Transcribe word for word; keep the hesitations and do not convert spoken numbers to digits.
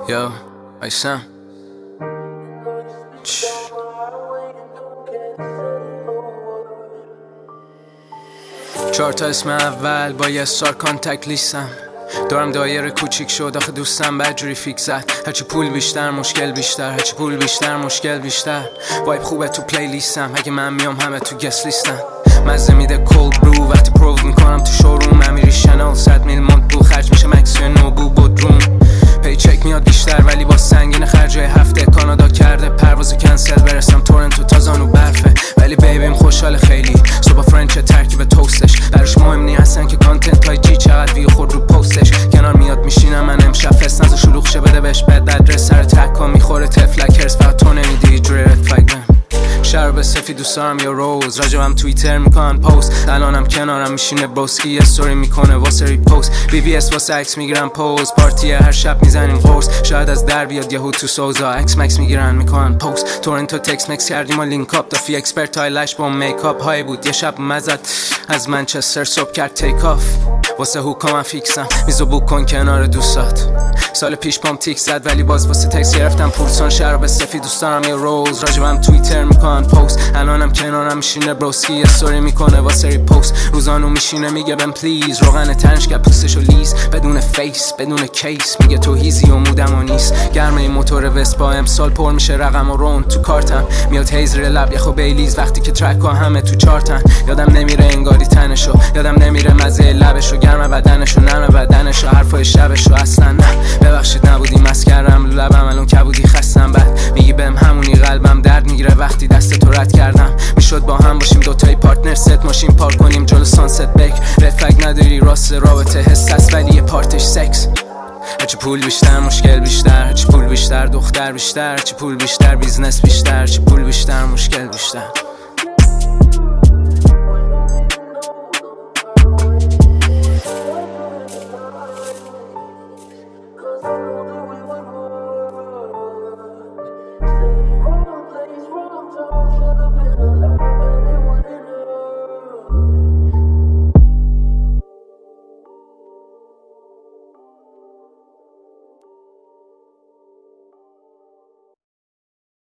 Yo, ایسم چهار تا اسم اول با یه سار کانتکت لیستم. دارم دایره کوچیک شد آخه دوستم بدجوری فیک زد. هرچی پول بیشتر مشکل بیشتر، هرچی پول بیشتر مشکل بیشتر. وایب خوبه تو پلی لیستم، اگه من میام همه تو گست لیستم. مزه میده کولد برو وقتی پروو میکنم تو شوروم. امیری شنل صد میل مونت بو خرج میشه مکس و نوبو بودروم. پی چک میاد بیشتر ولی با سنگین خرجای هفته. کانادا کرده پروازو کنسل برسم تورنتو تازانو برفه. ولی بیبیم خوشحال خیلی صبح فرنچ ترکیب توستش. براش مهم نی اصلا که کانتنت های جی چقدر ویو خورد رو پستش. کنار میاد میشینم من امشب فست نزا شلوغ شه بده بهش بد ادرس. سر ترک ها میخوره تفلک هرس فقط تو نمیدی جوری رد فلگ. شرب سفید دوست دارم یا روز راجبم توییتر میکنن پست. الانم کنارم میشینه بروسکی یه استوری میکنه واسه ریپوست. بی بی اس واسه عکس میگیرن پوز. پارتی هر شب میزنیم قرص. شاید از در بیاد یهو تو سوزا عکس مکس میگیرن میکنن پست. تورنتو تکس مکس کردیم و لینک اپ. دافی اکسپرت های لش با میکاپ های بود. یه شب مزد از منچستر صبح کرد تیک آف. واسه هوکا من فیکسم میزو بوک کن کنار دوستات. سال پیش پام تیک زد ولی باز واسه تکس گرفتم پولسان. شراب سفید دوست دارم یه روز راجبم توییتر میکنن پست. الانم کنارم میشینه بروسکی استوری میکنه واسه ریپوست. روزانو میشینه میگه بهم پلیز روغن تنش کرد پوستشو لیز. بدون فیس بدون کیس میگه تو هیزی و مودم و نیست. گرمه این موتور وسپا امسال پر میشه رقم و رون تو کارتم. میاد هیز ری لب یخو بیلیز وقتی که ترک ها همه تو چارتن. یادم نمیره انگاری تنشو، یادم نمیره مزه لبشو. گرم بدنشو نرم بدنشو حرفای شبشو. اصلا نه ببخشید نبودی مس کردم لبم الان کبودی خستم. بعد میگی بهم همونی قلبم درد میگیره وقتی دست تو رد کردم. میشد با هم باشیم دوتای پارتنر ست ماشین پارک کنیم جلو سانست بک. رفک نداری راست رابطه حس هست ولی یه پارتش سکس. هرچی پول بیشتر مشکل بیشتر، هرچی پول بیشتر دختر بیشتر، هرچی پول بیشتر بیزنس بیشتر، هرچی پول بیشتر مشکل بیشتر.